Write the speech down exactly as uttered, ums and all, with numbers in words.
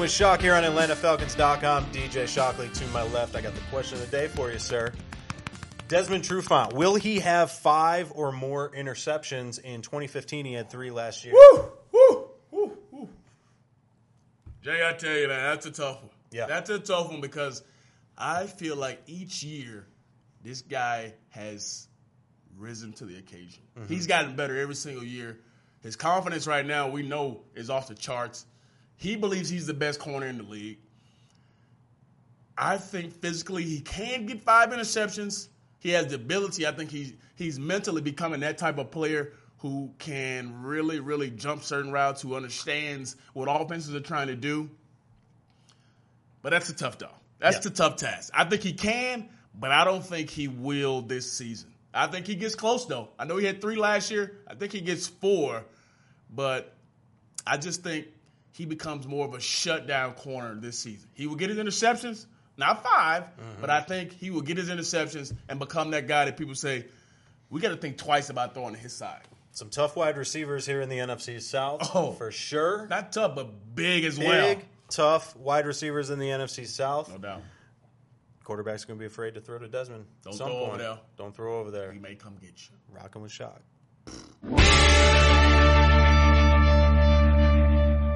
with Shock here on Atlanta Falcons dot com. D J Shockley to my left. I got the question of the day for you, sir. Desmond Trufant, will he have five or more interceptions? In twenty fifteen, he had three last year. Woo! Woo! Woo! Woo! Jay, I tell you, man, that's a tough one. Yeah. That's a tough one because I feel like each year this guy has risen to the occasion. Mm-hmm. He's gotten better every single year. His confidence right now, we know, is off the charts. He believes he's the best corner in the league. I think physically he can get five interceptions. He has the ability. I think he, he's mentally becoming that type of player who can really, really jump certain routes, who understands what offenses are trying to do. But that's a tough dog. That's yeah. the tough task. I think he can, but I don't think he will this season. I think he gets close, though. I know he had three last year. I think he gets four. But I just think he becomes more of a shutdown corner this season. He will get his interceptions, not five, mm-hmm. but I think he will get his interceptions and become that guy that people say, we got to think twice about throwing to his side. Some tough wide receivers here in the N F C South, oh, for sure. Not tough, but big as big, well. Big, tough wide receivers in the N F C South. No doubt. Quarterback's going to be afraid to throw to Desmond. Don't some throw point. over there. Don't throw over there. He may come get you. Rockin' with Shock.